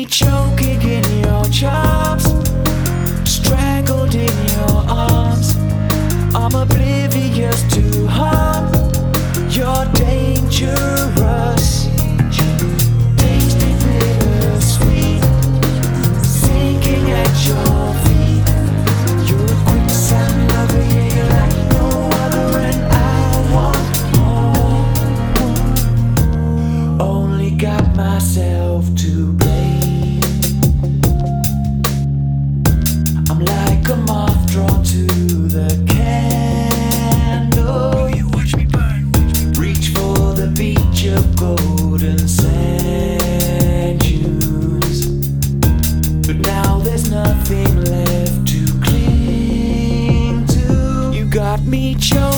me choking in your charms, strangled in your arms. I'm oblivious to harm. You're dangerous, tasting bittersweet, sinking at your feet. You're a quicksand lover, yeah, you're like no other, and I want more. Only got myself to blame. I'm like a moth drawn to the candle. You watch me burn. Reach for the beach of golden sand dunes, but now there's nothing left to cling to. You got me choking.